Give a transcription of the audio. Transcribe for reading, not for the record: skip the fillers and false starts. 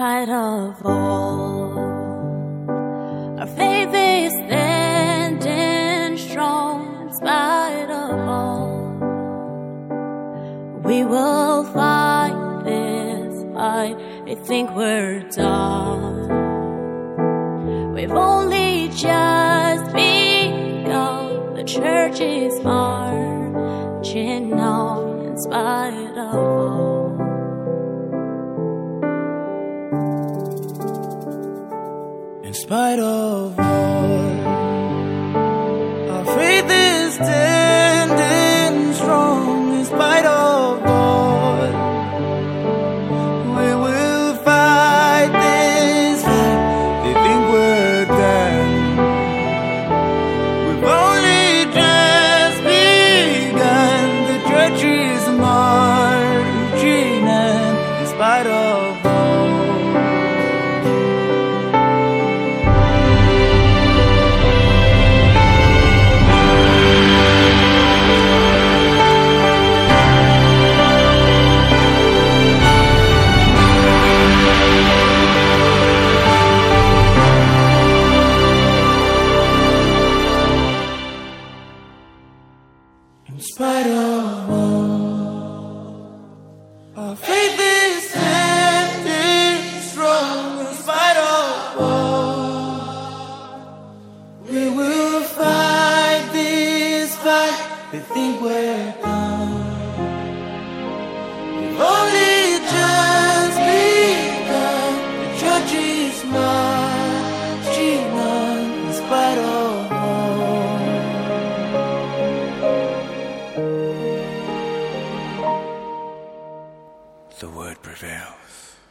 spite of all, our faith is standing strong. In spite of all, we will fight this fight. They think we're done. We've only just begun. The church is marching on in spite of all. In spite of all, our faith is standing strong. In spite of all, we will fight this fight. They think we're done. We've only just begun. The church is marching on. In spite of all. In spite of all, our faith is standing strong. In spite of all, we will fight this fight. They think we're done. We've only just begun. The church is marching on. In spite of the word prevails.